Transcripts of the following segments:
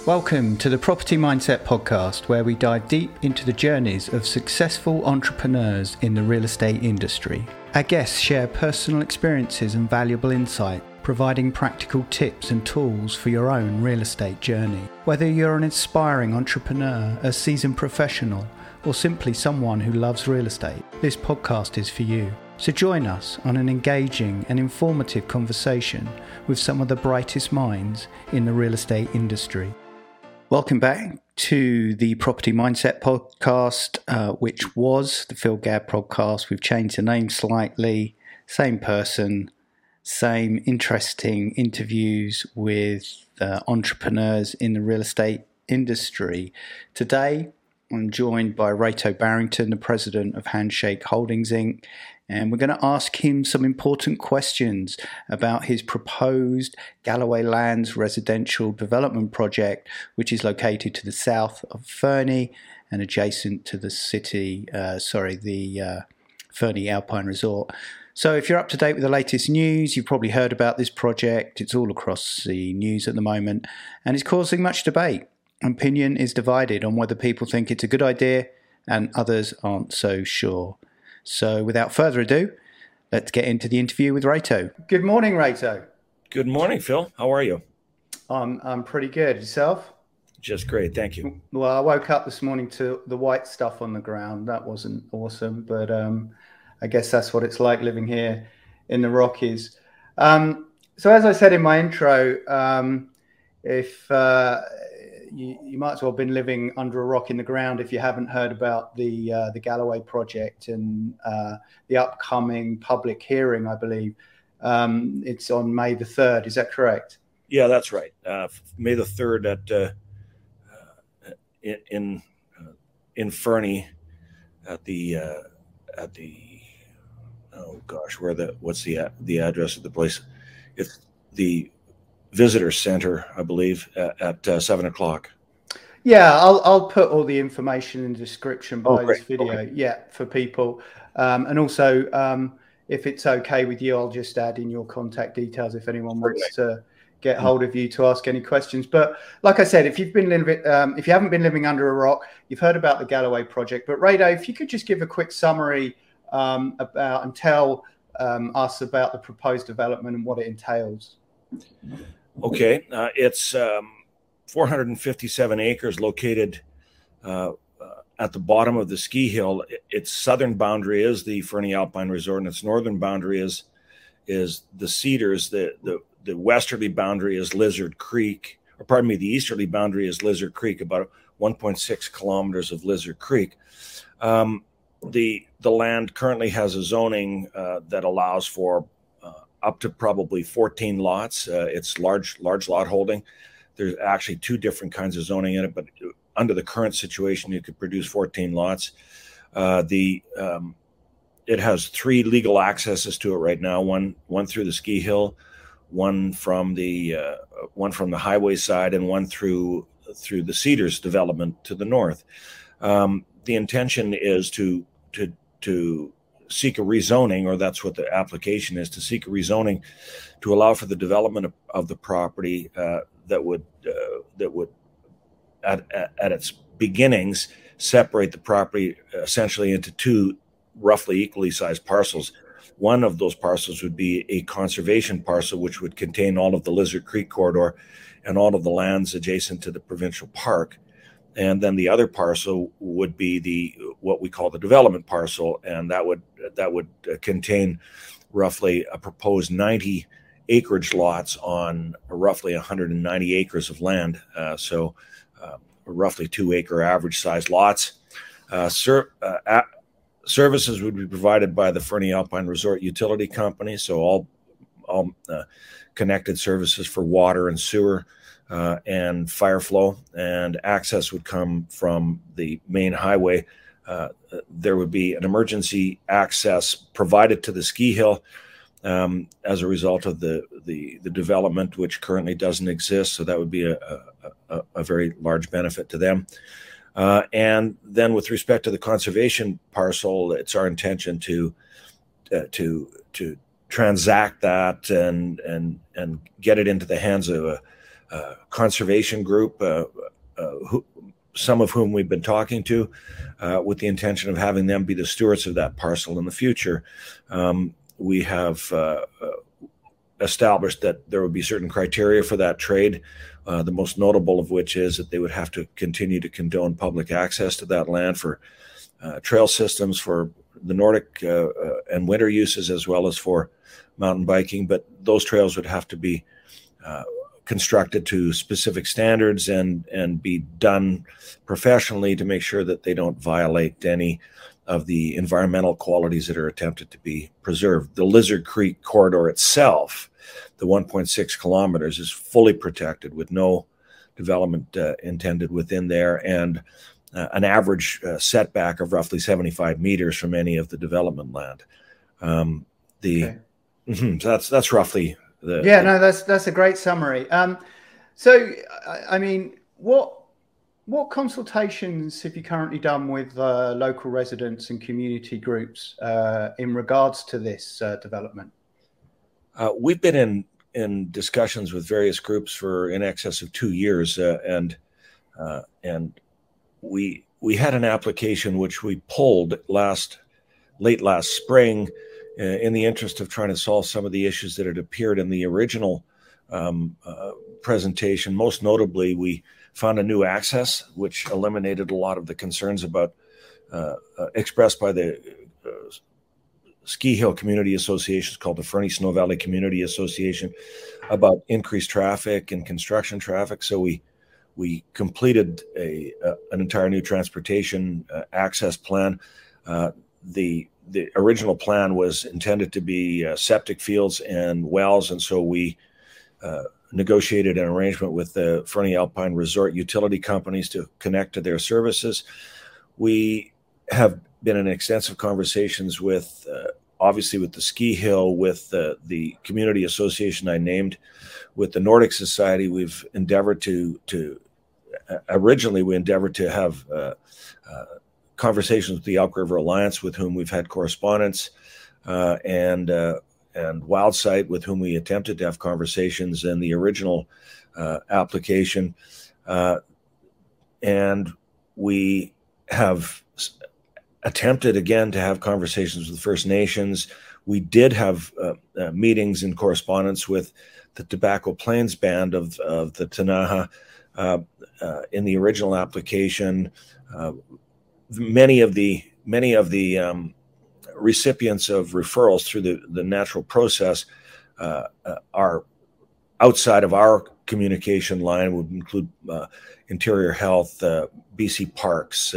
Welcome to the Property Mindset Podcast, where we dive deep into the journeys of successful entrepreneurs in the real estate industry. Our guests share personal experiences and valuable insight, providing practical tips and tools for your own real estate journey. Whether you're an inspiring entrepreneur, a seasoned professional, or simply someone who loves real estate, this podcast is for you. So join us on an engaging and informative conversation with some of the brightest minds in the real estate industry. Welcome back to the Property Mindset Podcast, which was the Phil Gadd podcast. We've changed the name slightly. Same person, same interesting interviews with entrepreneurs in the real estate industry. Today, I'm joined by Reto Barrington, the president of Handshake Holdings, Inc., and we're going to ask him some important questions about his proposed Galloway Lands residential development project, which is located to the south of Fernie and adjacent to the Fernie Alpine Resort. So if you're up to date with the latest news, you've probably heard about this project. It's all across the news at the moment, and it's causing much debate. Opinion is divided on whether people think it's a good idea and others aren't so sure. So without further ado, let's get into the interview with Reto. Good morning, Reto. Good morning, Phil. How are you? I'm pretty good. Yourself? Just great. Thank you. Well, I woke up this morning to the white stuff on the ground. That wasn't awesome, but I guess that's what it's like living here in the Rockies. So as I said in my intro, if you might as well have been living under a rock in the ground if you haven't heard about the Galloway project and the upcoming public hearing, I believe. It's on May the 3rd. Is that correct? Yeah, that's right. May the 3rd in Fernie at the what's the address of the place? It's the Visitor Center, I believe, at 7:00. Yeah, I'll put all the information in the description below this video. Okay. Yeah, for people, and also if it's okay with you, I'll just add in your contact details if anyone wants to get hold of you to ask any questions. But like I said, if you haven't been living under a rock, you've heard about the Galloway project. But Reto, if you could just give a quick summary about and tell us about the proposed development and what it entails. Okay, it's 457 acres located at the bottom of the ski hill. Its southern boundary is the Fernie Alpine Resort, and its northern boundary is the Cedars. The westerly boundary is Lizard Creek, the easterly boundary is Lizard Creek, about 1.6 kilometers of Lizard Creek. The land currently has a zoning that allows for up to probably 14 lots. It's large lot holding. There's actually two different kinds of zoning in it, but under the current situation, you could produce 14 lots. It has three legal accesses to it right now. One through the ski hill, one from the highway side, and one through the Cedars development to the north. The intention is to seek a rezoning, or that's what the application is, to seek a rezoning to allow for the development of the property that would at its beginnings separate the property essentially into two roughly equally sized parcels. One of those parcels would be a conservation parcel, which would contain all of the Lizard Creek corridor and all of the lands adjacent to the provincial park. And then the other parcel would be what we call the development parcel, and that would contain roughly a proposed 90 acreage lots on roughly 190 acres of land. So roughly 2 acre average size lots. Services would be provided by the Fernie Alpine Resort Utility Company, so all connected services for water and sewer. And fire flow, and access would come from the main highway. There would be an emergency access provided to the ski hill as a result of the development, which currently doesn't exist. So that would be a very large benefit to them. And then with respect to the conservation parcel, it's our intention to transact that and get it into the hands of conservation group, some of whom we've been talking to, with the intention of having them be the stewards of that parcel in the future. We have established that there would be certain criteria for that trade, the most notable of which is that they would have to continue to condone public access to that land for trail systems for the Nordic and winter uses, as well as for mountain biking. But those trails would have to be constructed to specific standards and be done professionally to make sure that they don't violate any of the environmental qualities that are attempted to be preserved. The Lizard Creek corridor itself, the 1.6 kilometers, is fully protected with no development intended within there, and an average setback of roughly 75 meters from any of the development land. Okay. So that's roughly the... Yeah, no, that's a great summary. So, I mean, what consultations have you currently done with local residents and community groups in regards to this development? We've been in discussions with various groups for in excess of 2 years, and we had an application which we pulled late last spring in the interest of trying to solve some of the issues that had appeared in the original presentation. Most notably, we found a new access which eliminated a lot of the concerns about expressed by the ski hill community associations, called the Fernie Snow Valley Community Association, about increased traffic and construction traffic. So we completed an entire new transportation access plan. The original plan was intended to be septic fields and wells, and so we negotiated an arrangement with the Fernie Alpine Resort utility companies to connect to their services. We have been in extensive conversations with, obviously, with the ski hill, with the community association I named, with the Nordic Society. We've endeavored originally we endeavored to have conversations with the Elk River Alliance, with whom we've had correspondence, and Wildsight, with whom we attempted to have conversations in the original application. And we have attempted again to have conversations with First Nations. We did have meetings and correspondence with the Tobacco Plains Band of the Ktunaxa in the original application. Many of the recipients of referrals through the natural process are outside of our communication line. Would include Interior Health, BC Parks,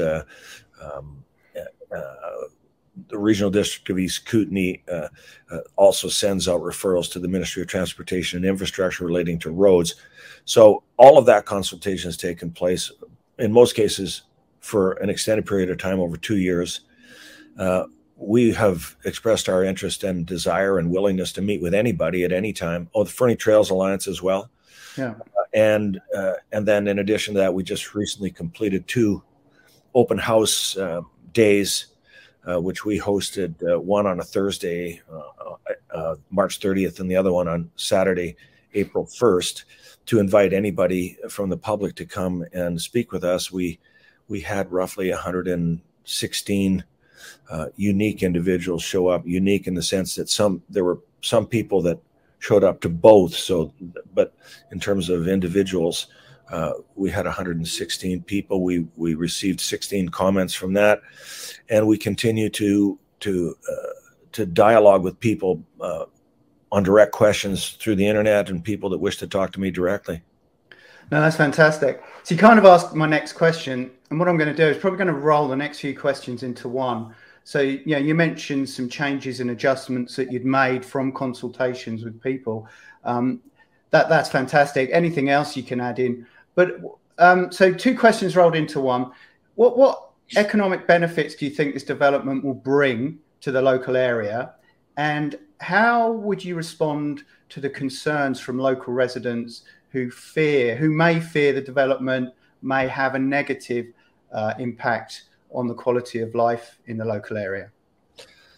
the Regional District of East Kootenay also sends out referrals to the Ministry of Transportation and Infrastructure relating to roads. So all of that consultation has taken place, in most cases, for an extended period of time, over 2 years. We have expressed our interest and desire and willingness to meet with anybody at any time. Oh, the Fernie Trails Alliance as well. Yeah. And then in addition to that, we just recently completed 2 open house days, which we hosted, one on a Thursday, March 30th, and the other one on Saturday, April 1st, to invite anybody from the public to come and speak with us. We had roughly 116 unique individuals show up, unique in the sense that there were some people that showed up to both. So, but in terms of individuals, we had 116 people. We received 16 comments from that, and we continue to dialogue with people on direct questions through the internet, and people that wish to talk to me directly. No, that's fantastic. So you kind of asked my next question, and what I'm going to do is probably going to roll the next few questions into one. So, you mentioned some changes and adjustments that you'd made from consultations with people. That's fantastic. Anything else you can add in? But so 2 questions rolled into one. What economic benefits do you think this development will bring to the local area? And how would you respond to the concerns from local residents who may fear the development may have a negative impact on the quality of life in the local area?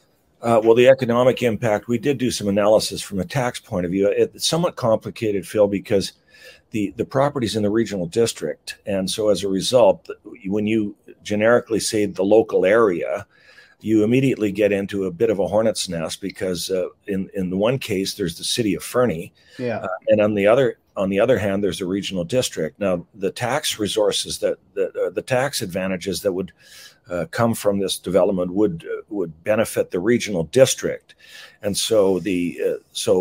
Well, the economic impact, we did do some analysis from a tax point of view. It's somewhat complicated, Phil, because the property's in the regional district. And so as a result, when you generically say the local area, you immediately get into a bit of a hornet's nest because in the one case, there's the city of Fernie. Yeah. And on the other hand, there's a regional district. Now, the tax resources the tax advantages that would come from this development would benefit the regional district, and so the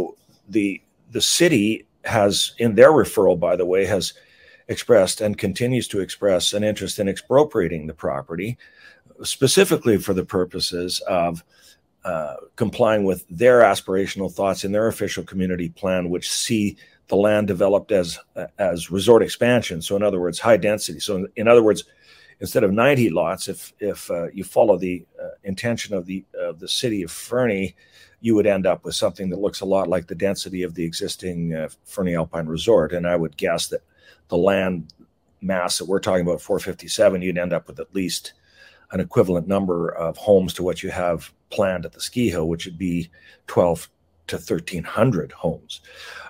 city has, in their referral, by the way, has expressed and continues to express an interest in expropriating the property, specifically for the purposes of complying with their aspirational thoughts in their official community plan, which see the land developed as resort expansion. So, in other words, high density. So, in other words, instead of 90 lots, if you follow the intention of the city of Fernie, you would end up with something that looks a lot like the density of the existing Fernie Alpine Resort. And I would guess that the land mass that we're talking about, 457, you'd end up with at least an equivalent number of homes to what you have planned at the ski hill, which would be 12 to 1,300 homes.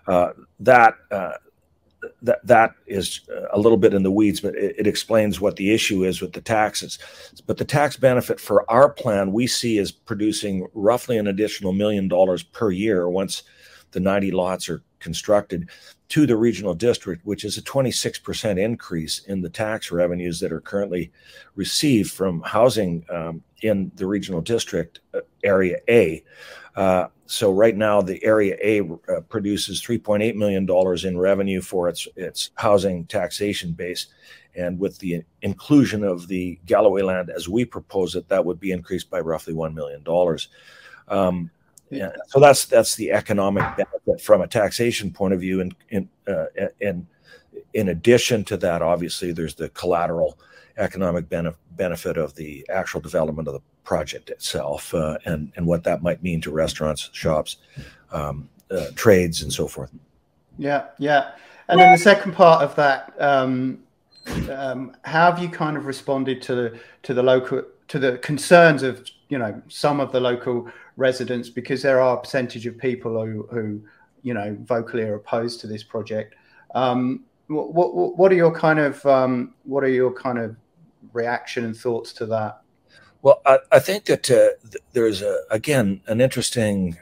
That is a little bit in the weeds, but it explains what the issue is with the taxes. But the tax benefit for our plan we see is producing roughly an additional $1 million per year once the 90 lots are constructed to the regional district, which is a 26% increase in the tax revenues that are currently received from housing in the regional district area A. So right now, the Area A produces $3.8 million in revenue for its housing taxation base. And with the inclusion of the Galloway land as we propose it, that would be increased by roughly $1 million. Yeah, so that's the economic benefit from a taxation point of view. And in addition to that, obviously, there's the collateral economic benefit of the actual development of the project itself, and what that might mean to restaurants, shops, trades, and so forth. Yeah. And then the second part of that, how have you kind of responded to the concerns of some of the local residents, because there are a percentage of people who vocally are opposed to this project. What are your kind of reaction and thoughts to that? Well, I think that there's again an interesting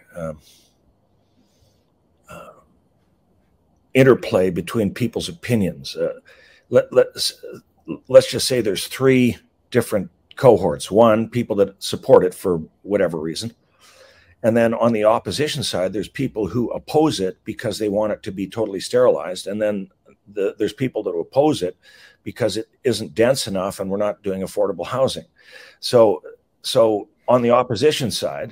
interplay between people's opinions. Let's just say there's three different cohorts. One, people that support it for whatever reason. And then on the opposition side, there's people who oppose it because they want it to be totally sterilized. And then there's people that oppose it because it isn't dense enough and we're not doing affordable housing. So on the opposition side,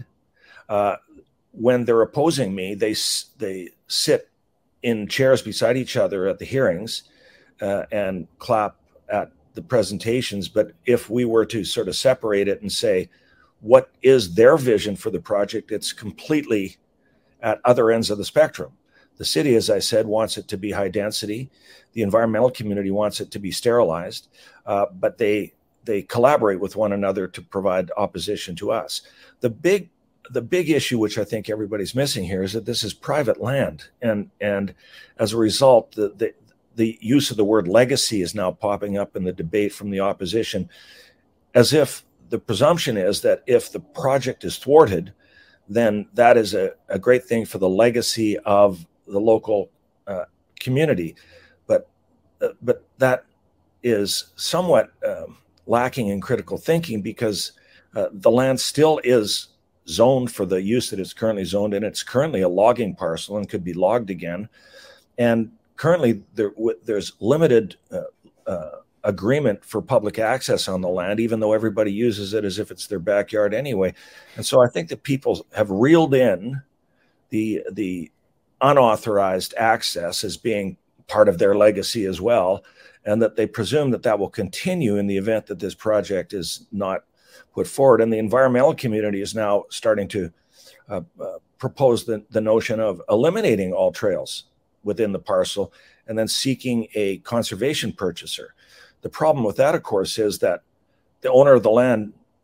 when they're opposing me, they sit in chairs beside each other at the hearings and clap at the presentations. But if we were to sort of separate it and say, what is their vision for the project? It's completely at other ends of the spectrum. The city, as I said, wants it to be high density. The environmental community wants it to be sterilized, but they collaborate with one another to provide opposition to us. The big issue, which I think everybody's missing here, is that this is private land, and as a result, the use of the word legacy is now popping up in the debate from the opposition, as if the presumption is that if the project is thwarted, then that is a great thing for the legacy of the local community. But that is somewhat lacking in critical thinking, because the land still is zoned for the use that it's currently zoned in. It's currently a logging parcel and could be logged again. And currently there's limited agreement for public access on the land, even though everybody uses it as if it's their backyard anyway. And so I think that people have reeled in the unauthorized access as being part of their legacy as well, and that they presume that will continue in the event that this project is not put forward. And the environmental community is now starting to propose the notion of eliminating all trails within the parcel and then seeking a conservation purchaser. The problem with that, of course, is that the owner of the land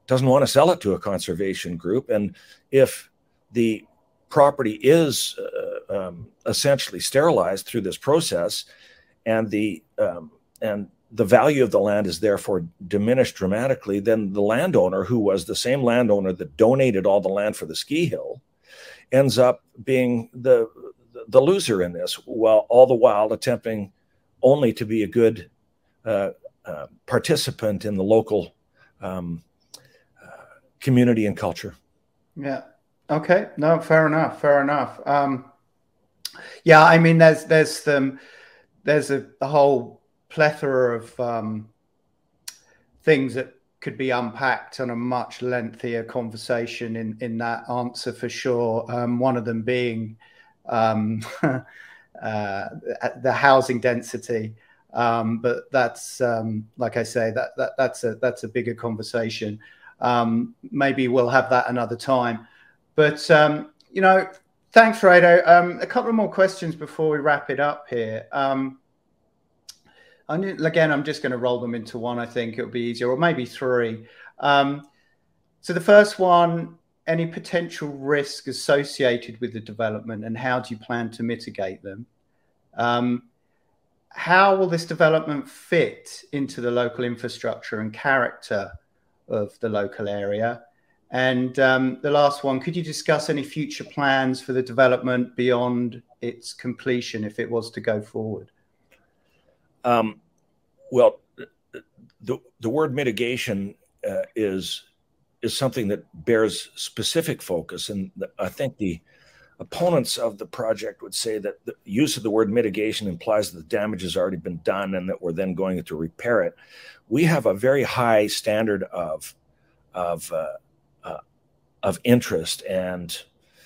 doesn't want to sell it to a conservation group. And if the property is essentially sterilized through this process, and the value of the land is therefore diminished dramatically, then the landowner, who was the same landowner that donated all the land for the ski hill, ends up being the loser in this, while all the while attempting only to be a good participant in the local community and culture. Yeah. Okay. No, fair enough. Fair enough. Yeah. I mean, there's a whole plethora of things that could be unpacked on a much lengthier conversation in that answer for sure. One of them being the housing density. But that's like I say, that's a bigger conversation. Maybe we'll have that another time. But thanks, Rado. A couple of more questions before we wrap it up here. Again, I'm just going to roll them into one. I think it'll be easier, or maybe three. So the first one: any potential risk associated with the development, and how do you plan to mitigate them? How will this development fit into the local infrastructure and character of the local area? And the last one, could you discuss any future plans for the development beyond its completion if it was to go forward? Well, the word mitigation is something that bears specific focus, and I think the opponents of the project would say that the use of the word mitigation implies that the damage has already been done and that we're then going to repair it. We have a very high standard of interest and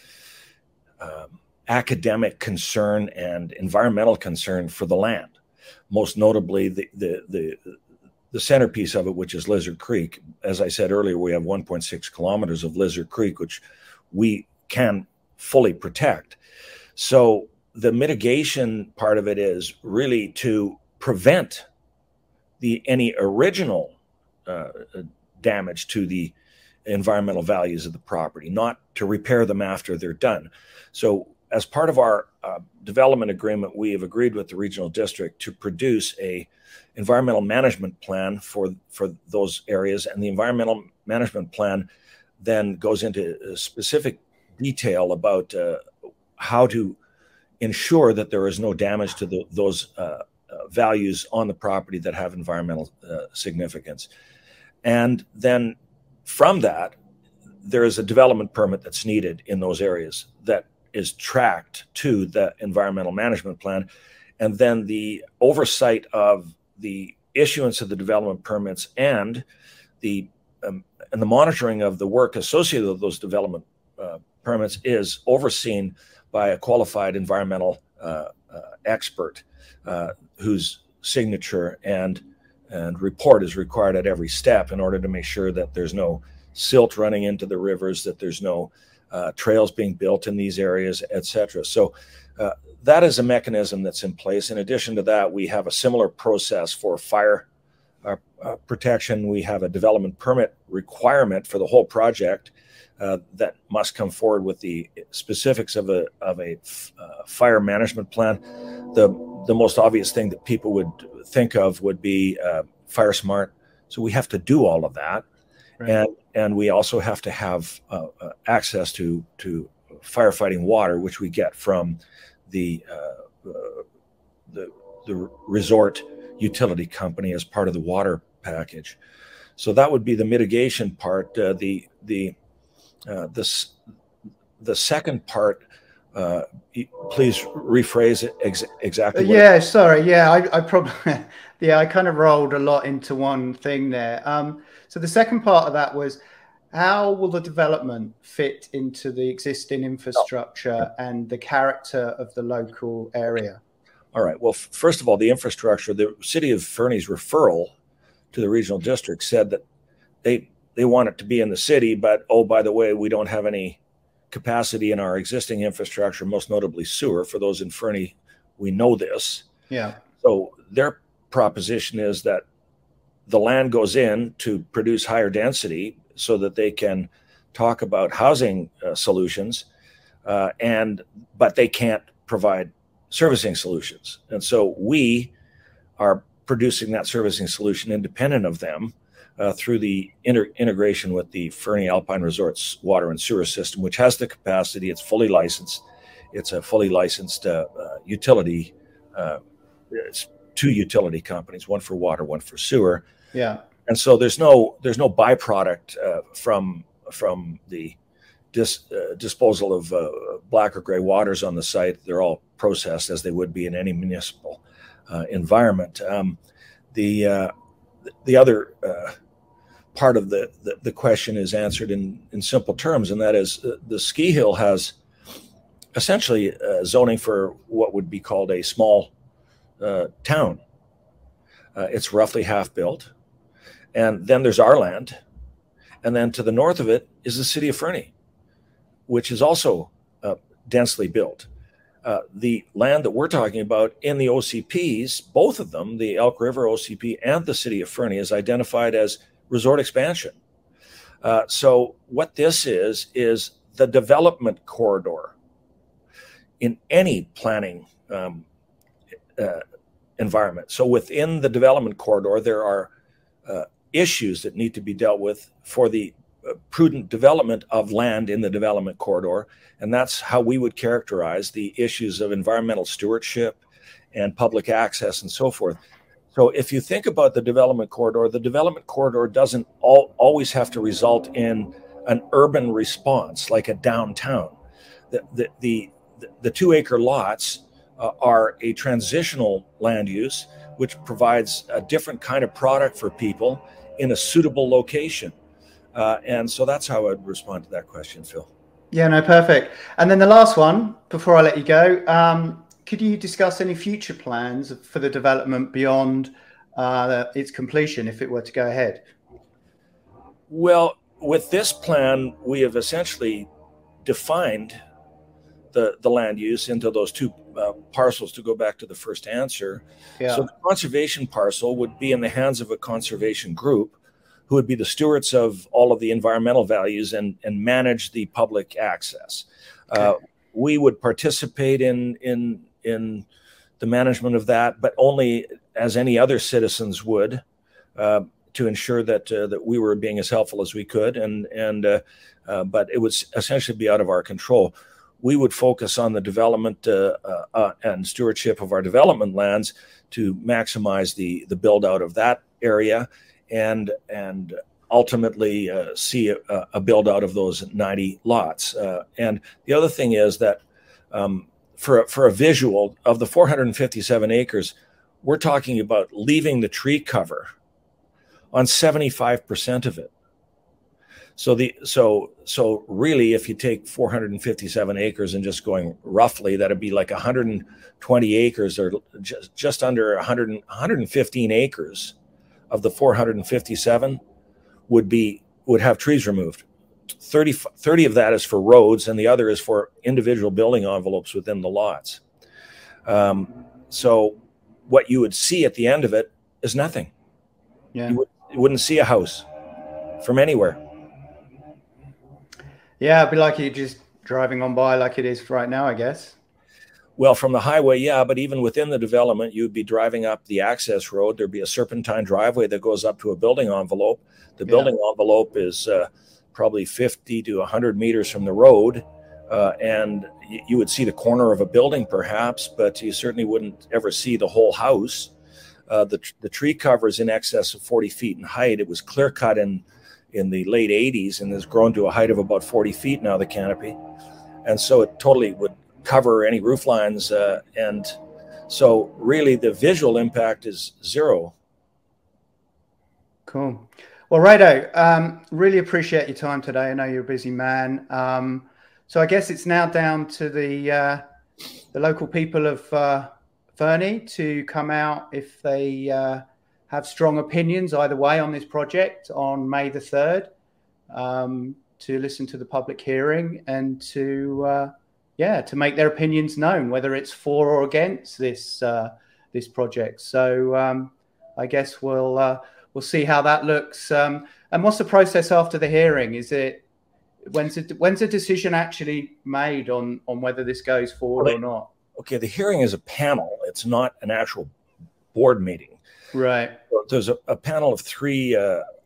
academic concern and environmental concern for the land. Most notably, the centerpiece of it, which is Lizard Creek. As I said earlier, we have 1.6 kilometers of Lizard Creek, which we can fully protect. So the mitigation part of it is really to prevent any original damage to the environmental values of the property, not to repair them after they're done. So as part of our development agreement, we have agreed with the regional district to produce a environmental management plan for those areas, and the environmental management plan then goes into specific detail about how to ensure that there is no damage to those values on the property that have environmental significance. And then from that, there is a development permit that's needed in those areas that is tracked to the environmental management plan. And then the oversight of the issuance of the development permits and the monitoring of the work associated with those development permits is overseen by a qualified environmental expert whose signature and report is required at every step in order to make sure that there's no silt running into the rivers, that there's no trails being built in these areas, etc. So that is a mechanism that's in place. In addition to that, we have a similar process for fire protection. We have a development permit requirement for the whole project that must come forward with the specifics of a fire management plan. The most obvious thing that people would think of would be Fire Smart. So we have to do all of that. Right. And we also have to have access to firefighting water, which we get from the resort utility company as part of the water package. So that would be the mitigation part. The second part, please rephrase it exactly. Yeah, sorry. Yeah, I probably I kind of rolled a lot into one thing there. So the second part of that was, how will the development fit into the existing infrastructure and the character of the local area? All right. Well, first of all, the infrastructure, the City of Fernie's referral to the regional district said that they want it to be in the city, but, oh, by the way, we don't have any capacity in our existing infrastructure, most notably sewer. For those in Fernie, we know this. Yeah. So their proposition is that the land goes in to produce higher density so that they can talk about housing solutions, but they can't provide servicing solutions. And so we are producing that servicing solution independent of them through the integration with the Fernie Alpine Resorts water and sewer system, which has the capacity. It's fully licensed. It's a fully licensed utility. It's two utility companies, one for water, one for sewer. Yeah. And so there's no byproduct from the disposal of black or gray waters on the site. They're all processed as they would be in any municipal environment. The other part of the question is answered in simple terms, and that is the ski hill has essentially zoning for what would be called a small town. It's roughly half built. And then there's our land. And then to the north of it is the city of Fernie, which is also densely built. The land that we're talking about in the OCPs, both of them, the Elk River OCP and the city of Fernie, is identified as resort expansion. So what this is the development corridor in any planning environment. So within the development corridor, there are issues that need to be dealt with for the prudent development of land in the development corridor. And that's how we would characterize the issues of environmental stewardship and public access and so forth. So if you think about the development corridor doesn't always have to result in an urban response like a downtown. The 2 acre lots are a transitional land use, which provides a different kind of product for people in a suitable location. And so that's how I'd respond to that question, Phil. Yeah, no, perfect. And then the last one, before I let you go, could you discuss any future plans for the development beyond its completion if it were to go ahead? Well, with this plan, we have essentially defined the land use into those two parcels, to go back to the first answer. Yeah. So the conservation parcel would be in the hands of a conservation group who would be the stewards of all of the environmental values and manage the public access. Okay. We would participate in the management of that, but only as any other citizens would, to ensure that we were being as helpful as we could, but it would essentially be out of our control. We would focus on the development and stewardship of our development lands to maximize the build out of that area, and ultimately see a build out of those 90 lots. And the other thing is that for a visual of the 457 acres, we're talking about leaving the tree cover on 75% of it. So really, if you take 457 acres and just going roughly, that'd be like 120 acres, or just under 115 acres of the 457 would have trees removed. 30 of that is for roads, and the other is for individual building envelopes within the lots. So what you would see at the end of it is nothing. Yeah. You wouldn't see a house from anywhere. Yeah, it'd be like you're just driving on by like it is right now, I guess. Well, from the highway, yeah, but even within the development, you'd be driving up the access road. There'd be a serpentine driveway that goes up to a building envelope. The building envelope is probably 50 to 100 meters from the road, and you would see the corner of a building perhaps, but you certainly wouldn't ever see the whole house. The tree cover is in excess of 40 feet in height. It was clear cut in the late 80s and has grown to a height of about 40 feet now, the canopy. And so it totally would cover any roof lines. And so really the visual impact is zero. Cool. Well, Rado, really appreciate your time today. I know you're a busy man. So I guess it's now down to the local people of Fernie to come out if they have strong opinions either way on this project on May the 3rd, to listen to the public hearing and to make their opinions known, whether it's for or against this project. So I guess we'll we'll see how that looks. And what's the process after the hearing? Is it when's a decision actually made on whether this goes forward or not? Okay, the hearing is a panel. It's not an actual board meeting. Right. So there's a panel of three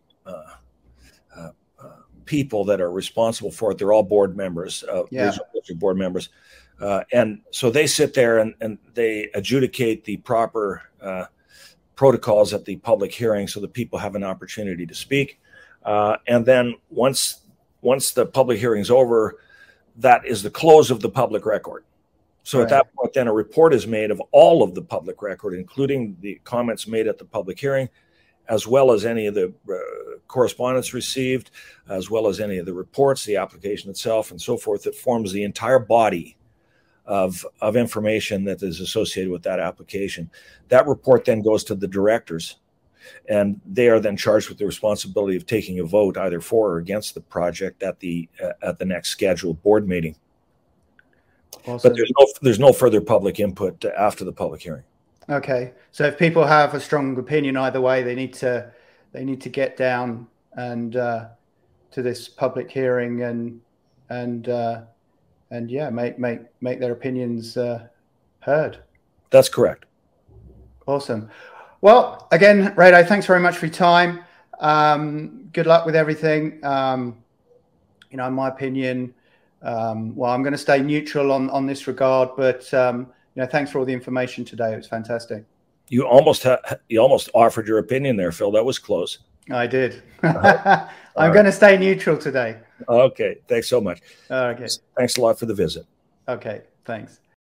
people that are responsible for it. They're all board members, regional district board members. And so they sit there and they adjudicate the proper protocols at the public hearing so that people have an opportunity to speak. And then once the public hearing is over, that is the close of the public record. So at that point, then a report is made of all of the public record, including the comments made at the public hearing, as well as any of the correspondence received, as well as any of the reports, the application itself, and so forth, that forms the entire body of information that is associated with that application. That report then goes to the directors, and they are then charged with the responsibility of taking a vote either for or against the project at the next scheduled board meeting. Awesome. But there's no further public input after the public hearing. Okay, so if people have a strong opinion either way, they need to get down and to this public hearing and make their opinions heard. That's correct. Awesome. Well, again, Rado, thanks very much for your time. Good luck with everything. In my opinion, I'm going to stay neutral on this regard, but thanks for all the information today. It was fantastic. You almost offered your opinion there, Phil. That was close. I did. I'm going to stay neutral today. Okay. Thanks so much. Okay. Thanks a lot for the visit. Okay. Thanks.